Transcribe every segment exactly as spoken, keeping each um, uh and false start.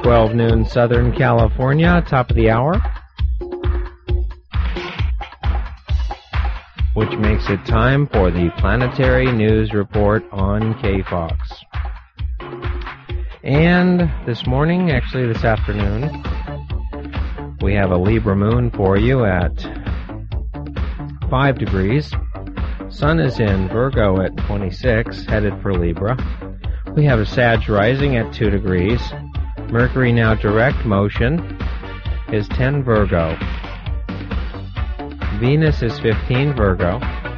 twelve noon Southern California, top of the hour, which makes it time for the Planetary News Report on K Fox. And this morning, actually this afternoon, we have a Libra moon for you at five degrees. Sun is in Virgo at twenty-six, headed for Libra. We have a Sag rising at two degrees. Mercury now direct motion is ten Virgo. Venus is fifteen Virgo.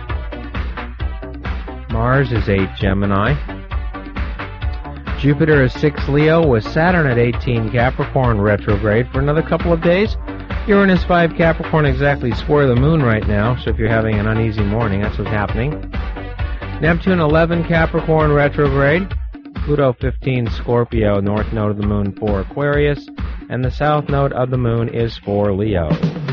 Mars is eight Gemini. Jupiter is six Leo with Saturn at eighteen Capricorn retrograde for another couple of days. Uranus five Capricorn exactly square the moon right now, so if you're having an uneasy morning, that's what's happening. Neptune eleven Capricorn retrograde. Pluto fifteen Scorpio, north node of the moon for Aquarius, and the south node of the moon is for Leo.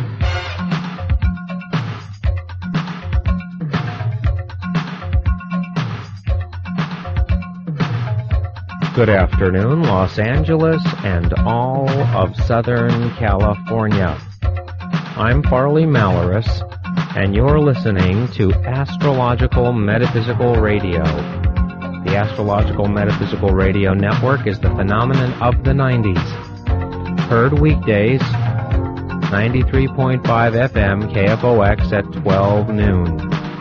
Good afternoon, Los Angeles and all of Southern California. I'm Farley Malorus, and you're listening to Astrological Metaphysical Radio. The Astrological Metaphysical Radio Network is the phenomenon of the nineties. Heard weekdays, ninety-three point five F M K F O X at twelve noon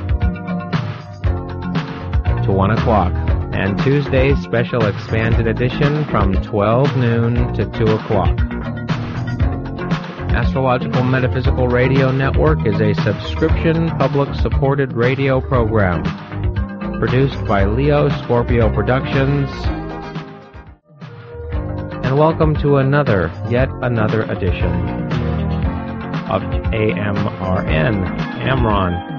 to one o'clock. And Tuesday's special expanded edition from twelve noon to two o'clock. Astrological Metaphysical Radio Network is a subscription, public-supported radio program produced by Leo Scorpio Productions. And welcome to another, yet another edition of A M R N, Amron.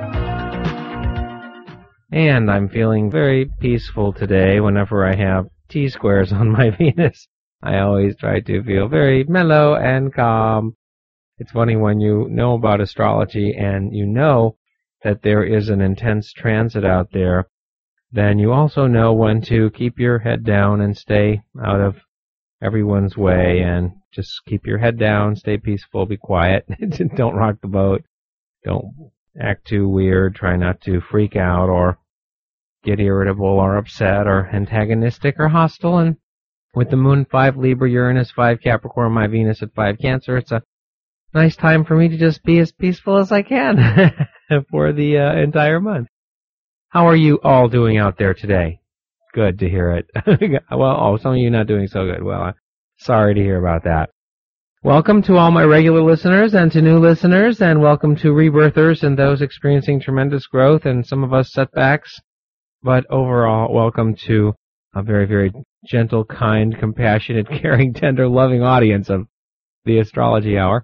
And I'm feeling very peaceful today whenever I have T-squares on my Venus. I always try to feel very mellow and calm. It's funny when you know about astrology and you know that there is an intense transit out there, then you also know when to keep your head down and stay out of everyone's way and just keep your head down, stay peaceful, be quiet. Don't rock the boat. Don't act too weird, try not to freak out or get irritable or upset or antagonistic or hostile. And with the moon five Libra, Uranus five Capricorn, my Venus at five Cancer, it's a nice time for me to just be as peaceful as I can for the uh, entire month. How are you all doing out there today? Good to hear it. Well, oh, some of you not doing so good. Well, I'm sorry to hear about that. Welcome to all my regular listeners and to new listeners, and welcome to rebirthers and those experiencing tremendous growth and some of us setbacks. But overall, welcome to a very, very gentle, kind, compassionate, caring, tender, loving audience of the Astrology Hour.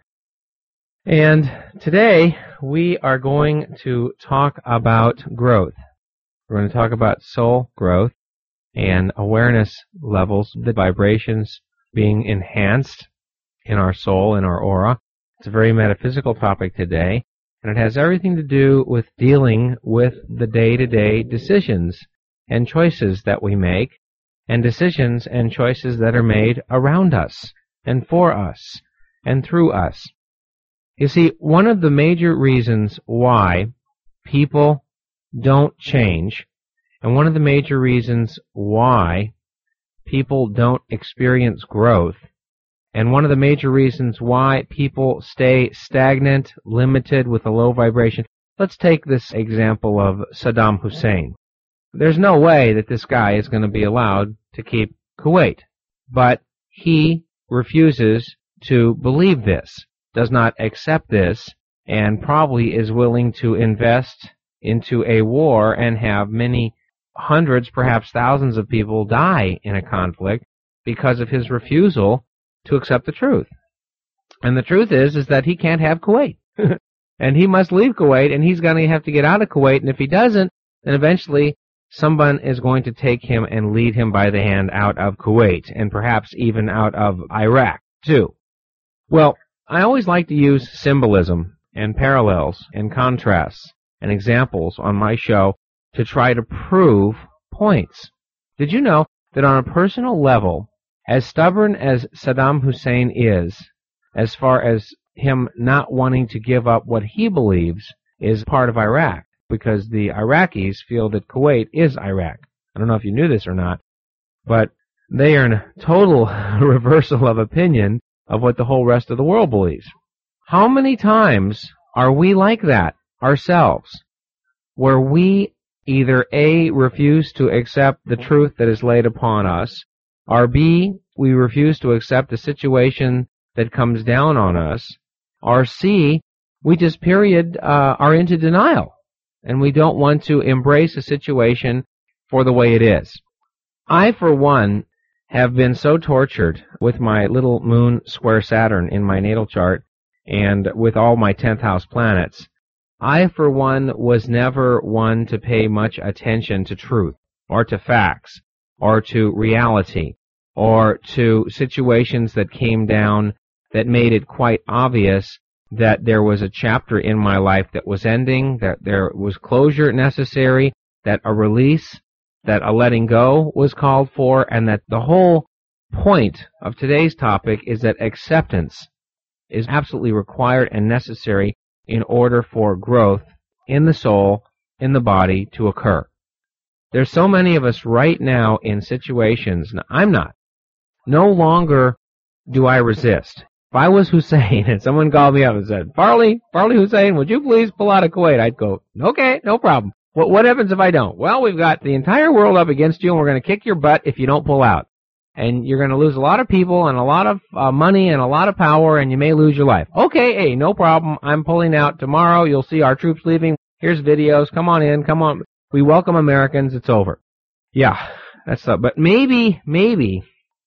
And today, we are going to talk about growth. We're going to talk about soul growth and awareness levels, the vibrations being enhanced in our soul, in our aura. It's a very metaphysical topic today, and it has everything to do with dealing with the day-to-day decisions and choices that we make, and decisions and choices that are made around us, and for us, and through us. You see, one of the major reasons why people don't change, and one of the major reasons why people don't experience growth, and one of the major reasons why people stay stagnant, limited, with a low vibration. Let's take this example of Saddam Hussein. There's no way that this guy is going to be allowed to keep Kuwait. But he refuses to believe this, does not accept this, and probably is willing to invest into a war and have many hundreds, perhaps thousands of people die in a conflict because of his refusal to accept the truth. And the truth is, is that he can't have Kuwait. And he must leave Kuwait, and he's going to have to get out of Kuwait, and if he doesn't, then eventually someone is going to take him and lead him by the hand out of Kuwait, and perhaps even out of Iraq, too. Well, I always like to use symbolism and parallels and contrasts and examples on my show to try to prove points. Did you know that on a personal level, As stubborn as Saddam Hussein is, as far as him not wanting to give up what he believes is part of Iraq, because the Iraqis feel that Kuwait is Iraq. I don't know if you knew this or not, but they are in a total reversal of opinion of what the whole rest of the world believes. How many times are we like that ourselves, where we either A, refuse to accept the truth that is laid upon us, or B, we refuse to accept the situation that comes down on us, or C, we just period uh, are into denial, and we don't want to embrace a situation for the way it is. I, for one, have been so tortured with my little moon square Saturn in my natal chart and with all my tenth house planets. I, for one, was never one to pay much attention to truth, or to facts, or to reality, or to situations that came down that made it quite obvious that there was a chapter in my life that was ending, that there was closure necessary, that a release, that a letting go was called for, and that the whole point of today's topic is that acceptance is absolutely required and necessary in order for growth in the soul, in the body, to occur. There's so many of us right now in situations, now, I'm not. No longer do I resist. If I was Hussein and someone called me up and said, Farley, Farley Hussein, would you please pull out of Kuwait? I'd go, okay, no problem. What, what happens if I don't? Well, we've got the entire world up against you, and we're going to kick your butt if you don't pull out. And you're going to lose a lot of people and a lot of uh, money and a lot of power, and you may lose your life. Okay, hey, no problem. I'm pulling out tomorrow. You'll see our troops leaving. Here's videos. Come on in. Come on. We welcome Americans. It's over. Yeah, that's up. But maybe, maybe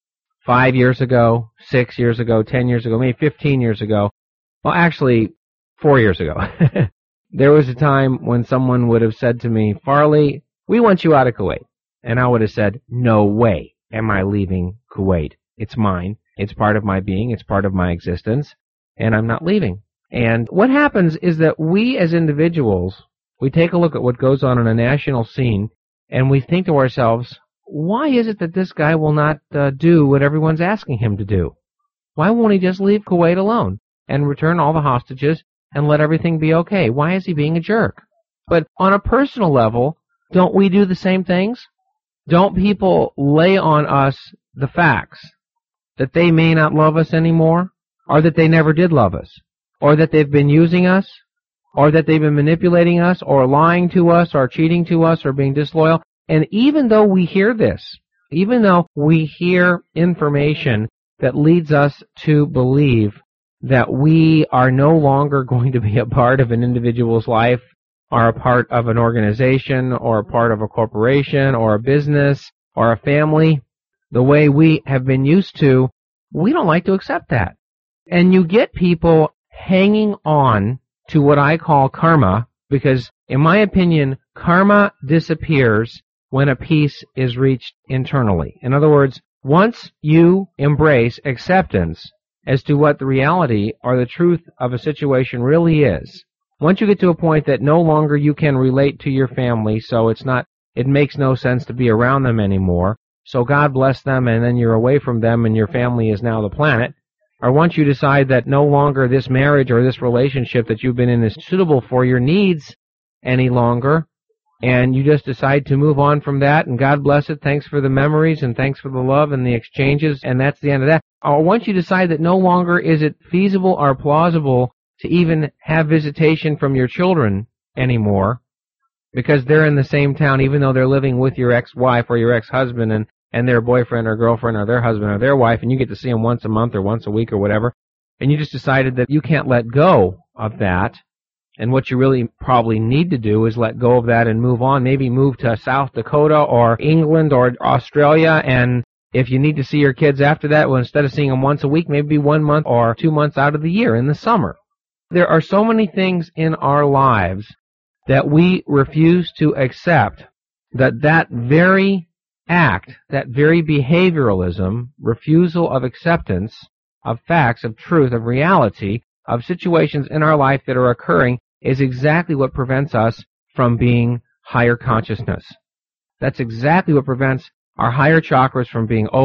five years ago, six years ago, ten years ago, maybe fifteen years ago, well, actually, four years ago, there was a time when someone would have said to me, Farley, we want you out of Kuwait. And I would have said, no way am I leaving Kuwait. It's mine. It's part of my being. It's part of my existence. And I'm not leaving. And what happens is that we as individuals, we take a look at what goes on in a national scene, and we think to ourselves, why is it that this guy will not uh, do what everyone's asking him to do? Why won't he just leave Kuwait alone and return all the hostages and let everything be okay? Why is he being a jerk? But on a personal level, don't we do the same things? Don't people lay on us the facts that they may not love us anymore, or that they never did love us, or that they've been using us, or that they've been manipulating us, or lying to us, or cheating to us, or being disloyal? And even though we hear this, even though we hear information that leads us to believe that we are no longer going to be a part of an individual's life, or a part of an organization, or a part of a corporation, or a business, or a family, the way we have been used to, we don't like to accept that. And you get people hanging on to what I call karma, because, in my opinion, karma disappears when a peace is reached internally. In other words, once you embrace acceptance as to what the reality or the truth of a situation really is, once you get to a point that no longer you can relate to your family, so it's not, it makes no sense to be around them anymore, so God bless them, and then you're away from them and your family is now the planet, or once you decide that no longer this marriage or this relationship that you've been in is suitable for your needs any longer, and you just decide to move on from that, and God bless it, thanks for the memories, and thanks for the love and the exchanges, and that's the end of that. Or once you decide that no longer is it feasible or plausible to even have visitation from your children anymore, because they're in the same town, even though they're living with your ex-wife or your ex-husband and, and their boyfriend or girlfriend or their husband or their wife, and you get to see them once a month or once a week or whatever, and you just decided that you can't let go of that, and what you really probably need to do is let go of that and move on, maybe move to South Dakota or England or Australia, and if you need to see your kids after that, well, instead of seeing them once a week, maybe one month or two months out of the year in the summer. There are so many things in our lives that we refuse to accept, that that very act, that very behavioralism, refusal of acceptance of facts, of truth, of reality, of situations in our life that are occurring, is exactly what prevents us from being higher consciousness. That's exactly what prevents our higher chakras from being open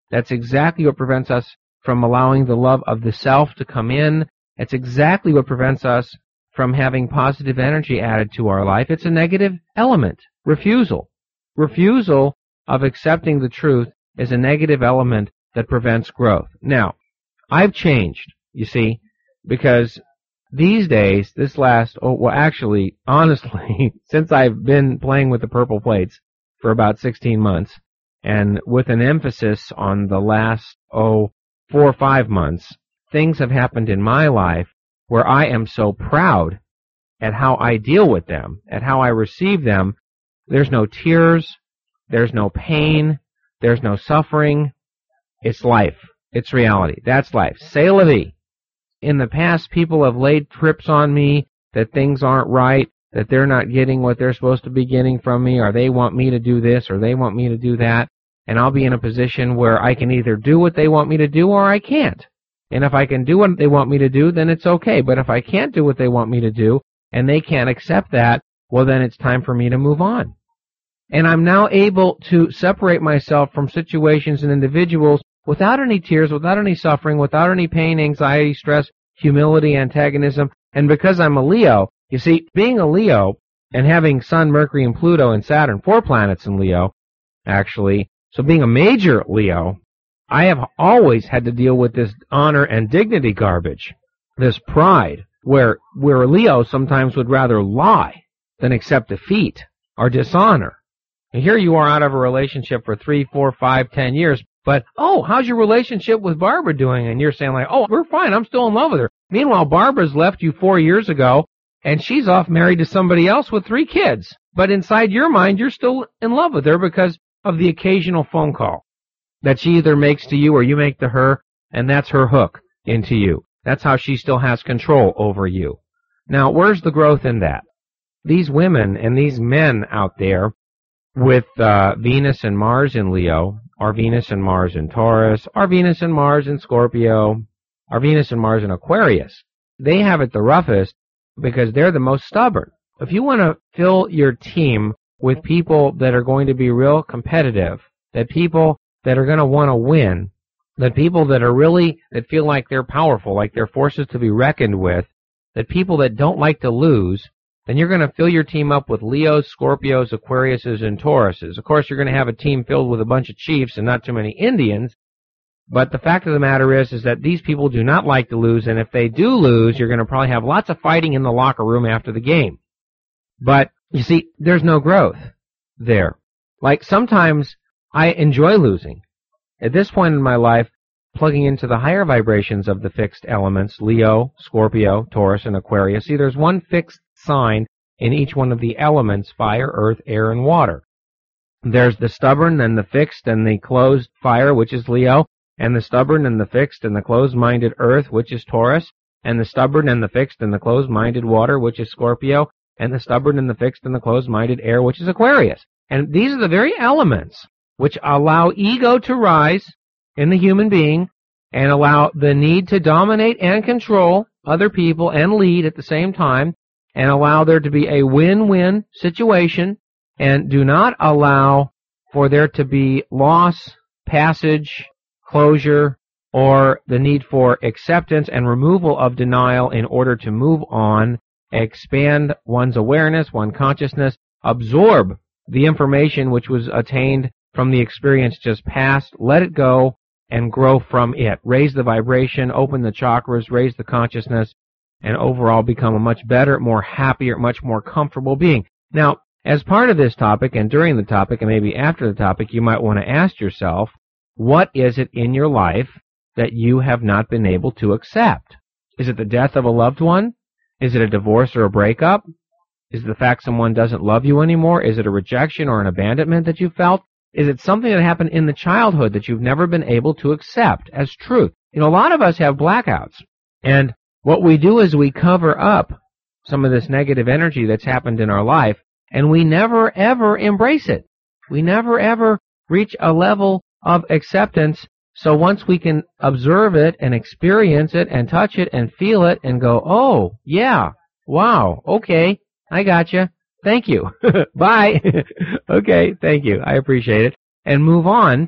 That's exactly what prevents us from allowing the love of the self to come in. It's exactly what prevents us from having positive energy added to our life. It's a negative element. Refusal. Refusal of accepting the truth is a negative element that prevents growth. Now, I've changed, you see, because these days, this last, oh, well, actually, honestly, since I've been playing with the purple plates for about sixteen months, and with an emphasis on the last, oh, four or five months, things have happened in my life where I am so proud at how I deal with them, at how I receive them. There's no tears, there's no pain, there's no suffering. It's life. It's reality. That's life. C'est la vie. In the past, people have laid trips on me that things aren't right, that they're not getting what they're supposed to be getting from me, or they want me to do this, or they want me to do that, and I'll be in a position where I can either do what they want me to do or I can't. And if I can do what they want me to do, then it's okay. But if I can't do what they want me to do, and they can't accept that, well, then it's time for me to move on. And I'm now able to separate myself from situations and individuals without any tears, without any suffering, without any pain, anxiety, stress, humility, antagonism. And because I'm a Leo, you see, being a Leo and having Sun, Mercury, and Pluto and Saturn, four planets in Leo, actually, so being a major Leo, I have always had to deal with this honor and dignity garbage, this pride, where, where Leo sometimes would rather lie than accept defeat or dishonor. And here you are out of a relationship for three, four, five, ten years, but, oh, how's your relationship with Barbara doing? And you're saying like, oh, we're fine, I'm still in love with her. Meanwhile, Barbara's left you four years ago, and she's off married to somebody else with three kids. But inside your mind, you're still in love with her because of the occasional phone call that she either makes to you or you make to her, and that's her hook into you. That's how she still has control over you. Now, where's the growth in that? These women and these men out there with uh, Venus and Mars in Leo, or Venus and Mars in Taurus, or Venus and Mars in Scorpio, or Venus and Mars in Aquarius, they have it the roughest because they're the most stubborn. If you want to fill your team with people that are going to be real competitive, that people that are going to want to win, that people that are really, that feel like they're powerful, like they're forces to be reckoned with, that people that don't like to lose, then you're going to fill your team up with Leos, Scorpios, Aquariuses, and Tauruses. Of course, you're going to have a team filled with a bunch of chiefs and not too many Indians, but the fact of the matter is, is that these people do not like to lose, and if they do lose, you're going to probably have lots of fighting in the locker room after the game. But, you see, there's no growth there. Like, sometimes I enjoy losing. At this point in my life, plugging into the higher vibrations of the fixed elements, Leo, Scorpio, Taurus, and Aquarius, see, there's one fixed sign in each one of the elements, fire, earth, air, and water. There's the stubborn and the fixed and the closed fire, which is Leo, and the stubborn and the fixed and the closed-minded earth, which is Taurus, and the stubborn and the fixed and the closed-minded water, which is Scorpio, and the stubborn and the fixed and the closed-minded air, which is Aquarius. And these are the very elements which allow ego to rise in the human being and allow the need to dominate and control other people and lead at the same time, and allow there to be a win-win situation, and do not allow for there to be loss, passage, closure, or the need for acceptance and removal of denial in order to move on, expand one's awareness, one's consciousness, absorb the information which was attained from the experience just past, let it go, and grow from it. Raise the vibration, open the chakras, raise the consciousness, and overall become a much better, more happier, much more comfortable being. Now, as part of this topic, and during the topic, and maybe after the topic, you might want to ask yourself, what is it in your life that you have not been able to accept? Is it the death of a loved one? Is it a divorce or a breakup? Is it the fact someone doesn't love you anymore? Is it a rejection or an abandonment that you felt? Is it something that happened in the childhood that you've never been able to accept as truth? You know, a lot of us have blackouts, and what we do is we cover up some of this negative energy that's happened in our life, and we never, ever embrace it. We never, ever reach a level of acceptance, so once we can observe it and experience it and touch it and feel it and go, oh, yeah, wow, okay, I gotcha, thank you, bye, okay, thank you, I appreciate it, and move on,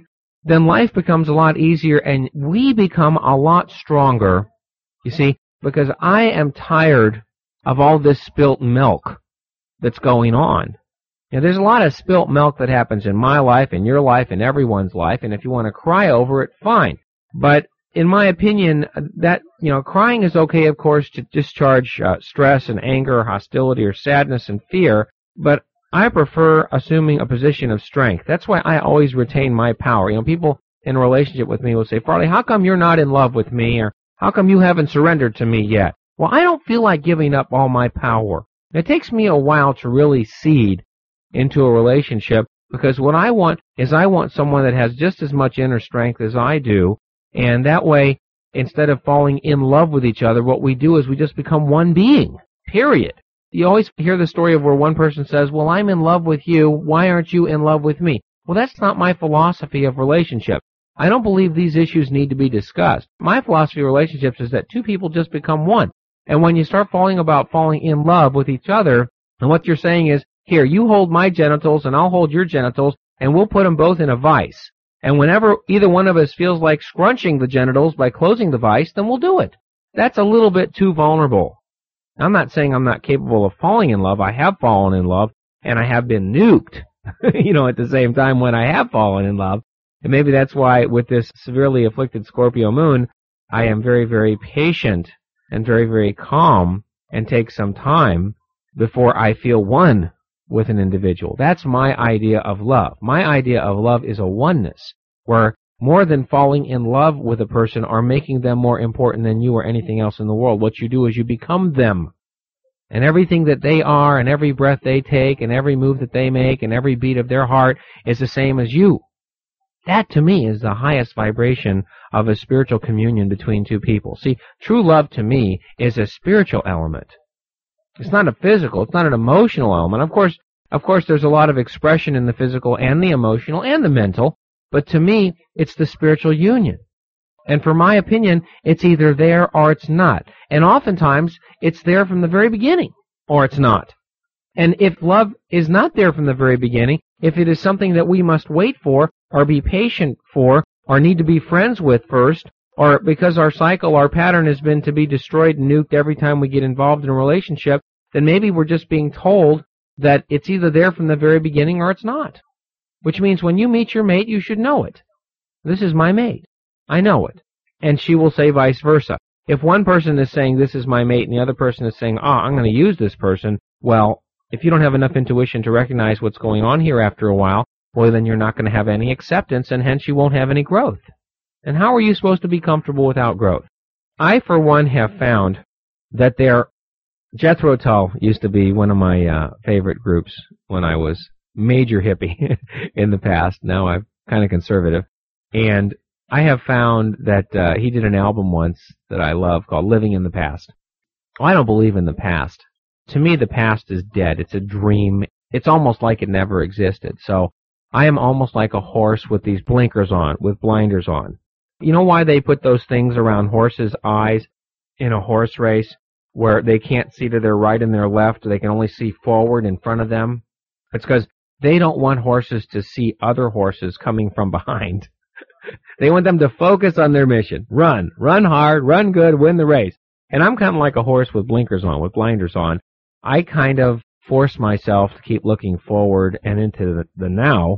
then life becomes a lot easier and we become a lot stronger, you see, because I am tired of all this spilt milk that's going on. You know, there's a lot of spilt milk that happens in my life, in your life, in everyone's life, and if you want to cry over it, fine. But in my opinion, that, you know, crying is okay, of course, to discharge uh, stress and anger, or hostility, or sadness and fear, but I prefer assuming a position of strength. That's why I always retain my power. You know, people in a relationship with me will say, Farley, how come you're not in love with me? Or how come you haven't surrendered to me yet? Well, I don't feel like giving up all my power. It takes me a while to really seed into a relationship, because what I want is I want someone that has just as much inner strength as I do, and that way, instead of falling in love with each other, what we do is we just become one being, period. You always hear the story of where one person says, well, I'm in love with you, why aren't you in love with me? Well, that's not my philosophy of relationship. I don't believe these issues need to be discussed. My philosophy of relationships is that two people just become one. And when you start falling about falling in love with each other, and what you're saying is, here, you hold my genitals and I'll hold your genitals, and we'll put them both in a vise. And whenever either one of us feels like scrunching the genitals by closing the vise, then we'll do it. That's a little bit too vulnerable. I'm not saying I'm not capable of falling in love. I have fallen in love, and I have been nuked, you know, at the same time when I have fallen in love. And maybe that's why with this severely afflicted Scorpio moon, I am very, very patient and very, very calm and take some time before I feel one with an individual. That's my idea of love. My idea of love is a oneness, where more than falling in love with a person or making them more important than you or anything else in the world, what you do is you become them. And everything that they are, and every breath they take, and every move that they make, and every beat of their heart is the same as you. That, to me, is the highest vibration of a spiritual communion between two people. See, true love, to me, is a spiritual element. It's not a physical, it's not an emotional element. Of course, of course, there's a lot of expression in the physical and the emotional and the mental, but to me, it's the spiritual union. And for my opinion, it's either there or it's not. And oftentimes, it's there from the very beginning, or it's not. And if love is not there from the very beginning, if it is something that we must wait for, or be patient for, or need to be friends with first, or because our cycle, our pattern has been to be destroyed and nuked every time we get involved in a relationship, then maybe we're just being told that it's either there from the very beginning or it's not. Which means when you meet your mate, you should know it. This is my mate. I know it. And she will say vice versa. If one person is saying this is my mate and the other person is saying, ah, oh, I'm going to use this person, well, if you don't have enough intuition to recognize what's going on here after a while, well, then you're not going to have any acceptance, and hence you won't have any growth. And how are you supposed to be comfortable without growth? I, for one, have found that there, Jethro Tull used to be one of my uh, favorite groups when I was major hippie in the past. Now I'm kind of conservative. And I have found that uh, he did an album once that I love called Living in the Past. Well, I don't believe in the past. To me, the past is dead. It's a dream. It's almost like it never existed. So I am almost like a horse with these blinkers on, with blinders on. You know why they put those things around horses' eyes in a horse race where they can't see to their right and their left, they can only see forward in front of them? It's because they don't want horses to see other horses coming from behind. They want them to focus on their mission. Run. Run hard, run good, win the race. And I'm kind of like a horse with blinkers on, with blinders on. I kind of force myself to keep looking forward and into the, the now,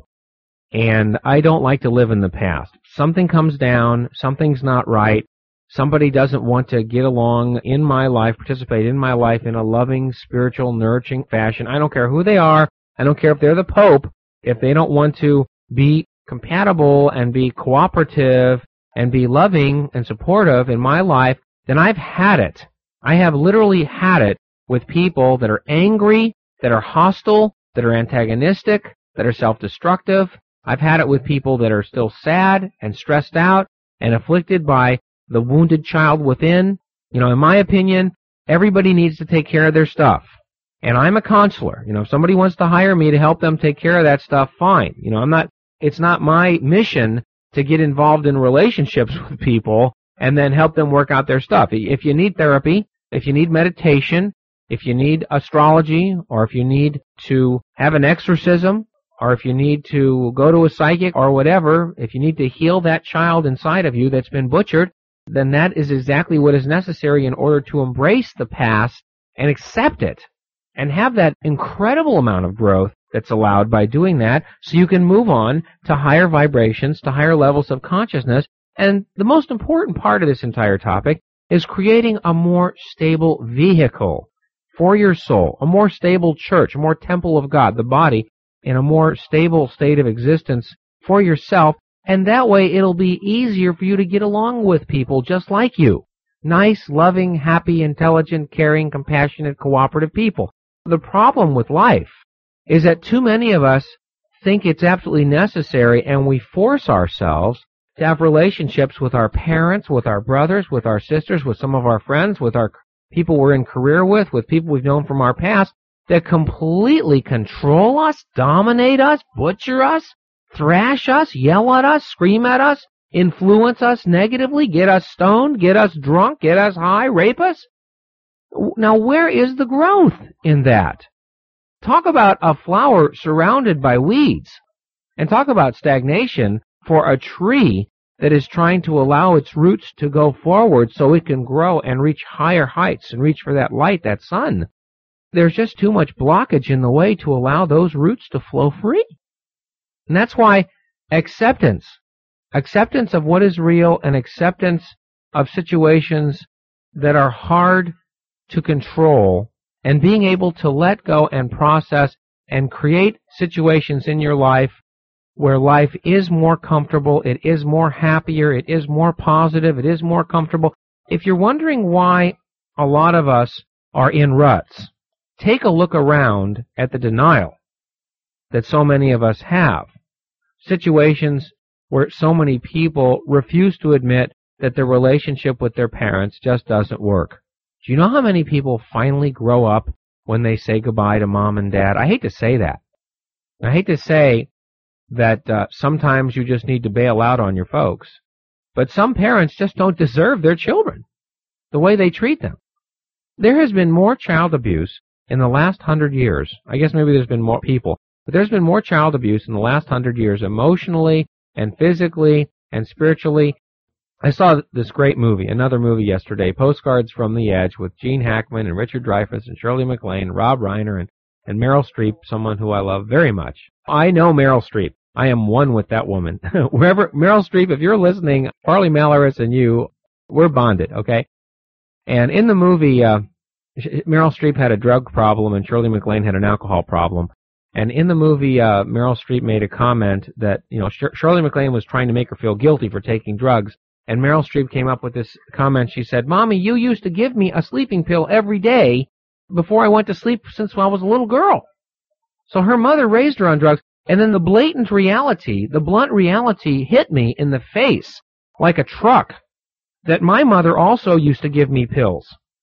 and I don't like to live in the past. Something comes down, something's not right, somebody doesn't want to get along in my life, participate in my life in a loving, spiritual, nourishing fashion. I don't care who they are. I don't care if they're the Pope. If they don't want to be compatible and be cooperative and be loving and supportive in my life, then I've had it. I have literally had it with people that are angry, that are hostile, that are antagonistic, that are self-destructive. I've had it with people that are still sad and stressed out and afflicted by the wounded child within. You know, in my opinion, everybody needs to take care of their stuff. And I'm a counselor. You know, if somebody wants to hire me to help them take care of that stuff, fine. You know, I'm not, it's not my mission to get involved in relationships with people and then help them work out their stuff. If you need therapy, if you need meditation, if you need astrology, or if you need to have an exorcism, or if you need to go to a psychic or whatever, if you need to heal that child inside of you that's been butchered, then that is exactly what is necessary in order to embrace the past and accept it and have that incredible amount of growth that's allowed by doing that, so you can move on to higher vibrations, to higher levels of consciousness. And the most important part of this entire topic is creating a more stable vehicle for your soul, a more stable church, a more temple of God, the body, in a more stable state of existence for yourself. And that way it'll be easier for you to get along with people just like you. Nice, loving, happy, intelligent, caring, compassionate, cooperative people. The problem with life is that too many of us think it's absolutely necessary, and we force ourselves to have relationships with our parents, with our brothers, with our sisters, with some of our friends, with our people we're in career with, with people we've known from our past, that completely control us, dominate us, butcher us, thrash us, yell at us, scream at us, influence us negatively, get us stoned, get us drunk, get us high, rape us. Now, where is the growth in that? Talk about a flower surrounded by weeds, and talk about stagnation for a tree that is trying to allow its roots to go forward so it can grow and reach higher heights and reach for that light, that sun. There's just too much blockage in the way to allow those roots to flow free. And that's why acceptance, acceptance of what is real and acceptance of situations that are hard to control, and being able to let go and process and create situations in your life where life is more comfortable, it is more happier, it is more positive, it is more comfortable. If you're wondering why a lot of us are in ruts, take a look around at the denial that so many of us have. Situations where so many people refuse to admit that their relationship with their parents just doesn't work. Do you know how many people finally grow up when they say goodbye to mom and dad? I hate to say that. I hate to say that uh, sometimes you just need to bail out on your folks. But some parents just don't deserve their children, the way they treat them. There has been more child abuse in the last hundred years. I guess maybe there's been more people, but there's been more child abuse in the last hundred years, emotionally and physically and spiritually. I saw this great movie, another movie yesterday, Postcards from the Edge, with Gene Hackman and Richard Dreyfuss and Shirley MacLaine, Rob Reiner, and, and Meryl Streep, someone who I love very much. I know Meryl Streep. I am one with that woman. Wherever, Meryl Streep, if you're listening, Farley Malaris and you, we're bonded, okay? And in the movie, uh, Meryl Streep had a drug problem and Shirley MacLaine had an alcohol problem. And in the movie, uh, Meryl Streep made a comment that, you know, Sh- Shirley MacLaine was trying to make her feel guilty for taking drugs. And Meryl Streep came up with this comment. She said, "Mommy, you used to give me a sleeping pill every day before I went to sleep since I was a little girl." So her mother raised her on drugs. And then the blatant reality, the blunt reality hit me in the face like a truck, that my mother also used to give me pills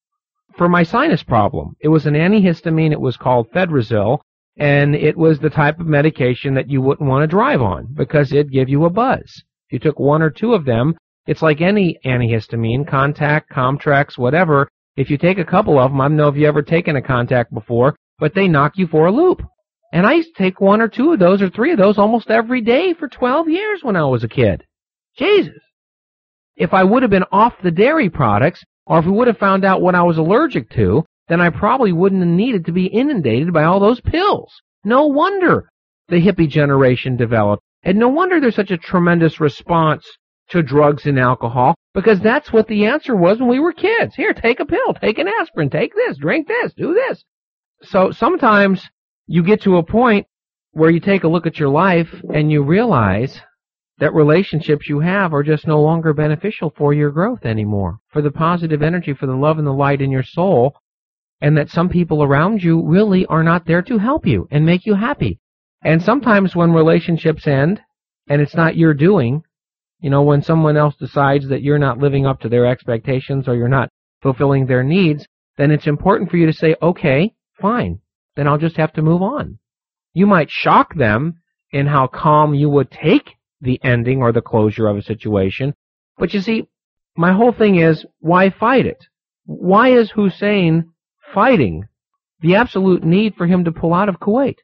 for my sinus problem. It was an antihistamine. It was called Fedrazil, and it was the type of medication that you wouldn't want to drive on because it'd give you a buzz. If you took one or two of them, it's like any antihistamine, Contact, Comtrex, whatever. If you take a couple of them, I don't know if you've ever taken a Contact before, but they knock you for a loop. And I used to take one or two of those or three of those almost every day for twelve years when I was a kid. Jesus. If I would have been off the dairy products, or if we would have found out what I was allergic to, then I probably wouldn't have needed to be inundated by all those pills. No wonder the hippie generation developed. And no wonder there's such a tremendous response to drugs and alcohol, because that's what the answer was when we were kids. Here, take a pill, take an aspirin, take this, drink this, do this. So sometimes you get to a point where you take a look at your life and you realize that relationships you have are just no longer beneficial for your growth anymore, for the positive energy, for the love and the light in your soul, and that some people around you really are not there to help you and make you happy. And sometimes when relationships end and it's not your doing, you know, when someone else decides that you're not living up to their expectations or you're not fulfilling their needs, then it's important for you to say, okay, fine. Then I'll just have to move on. You might shock them in how calm you would take the ending or the closure of a situation. But you see, my whole thing is, why fight it? Why is Hussein fighting the absolute need for him to pull out of Kuwait?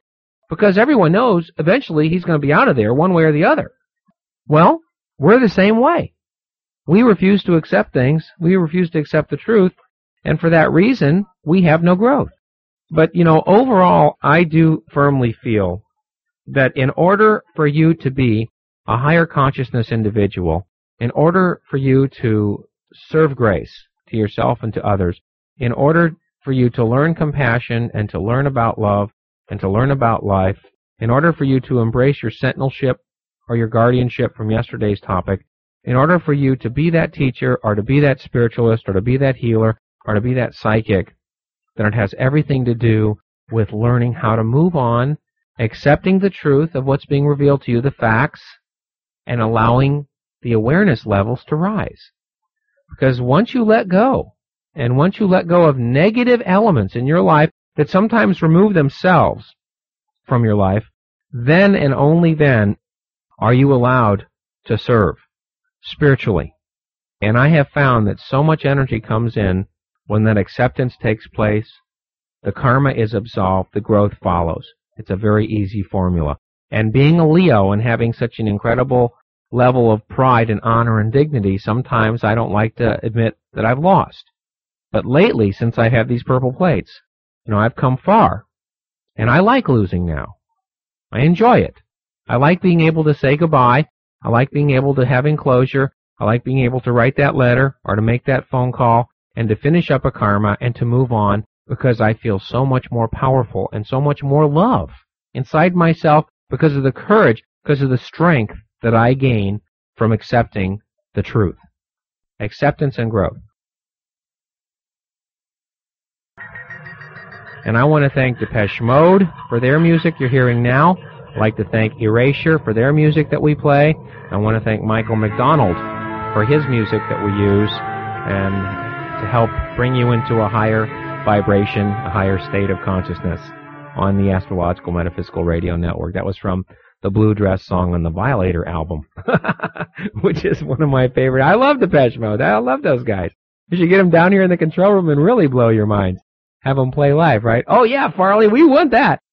because everyone knows eventually he's going to be out of there one way or the other. Well, we're the same way. We refuse to accept things. We refuse to accept the truth. And for that reason, we have no growth. But, you know, overall, I do firmly feel that in order for you to be a higher consciousness individual, in order for you to serve grace to yourself and to others, in order for you to learn compassion and to learn about love and to learn about life, in order for you to embrace your sentinelship or your guardianship from yesterday's topic, in order for you to be that teacher or to be that spiritualist or to be that healer or to be that psychic, then it has everything to do with learning how to move on, accepting the truth of what's being revealed to you, the facts, and allowing the awareness levels to rise. Because once you let go, and once you let go of negative elements in your life that sometimes remove themselves from your life, then and only then are you allowed to serve spiritually. And I have found that so much energy comes in when that acceptance takes place, the karma is absolved, the growth follows. It's a very easy formula. And being a Leo and having such an incredible level of pride and honor and dignity, sometimes I don't like to admit that I've lost. But lately, since I have these purple plates, you know, I've come far. And I like losing now. I enjoy it. I like being able to say goodbye. I like being able to have enclosure. I like being able to write that letter or to make that phone call and to finish up a karma and to move on, because I feel so much more powerful and so much more love inside myself because of the courage, because of the strength that I gain from accepting the truth. Acceptance and growth. And I want to thank Depeche Mode for their music you're hearing now. I'd like to thank Erasure for their music that we play. I want to thank Michael McDonald for his music that we use and to help bring you into a higher vibration, a higher state of consciousness on the Astrological Metaphysical Radio Network. That was from the Blue Dress song on the Violator album, which is one of my favorite. I love Depeche Mode. I love those guys. You should get them down here in the control room and really blow your minds. Have them play live, right? Oh, yeah, Farley, we want that.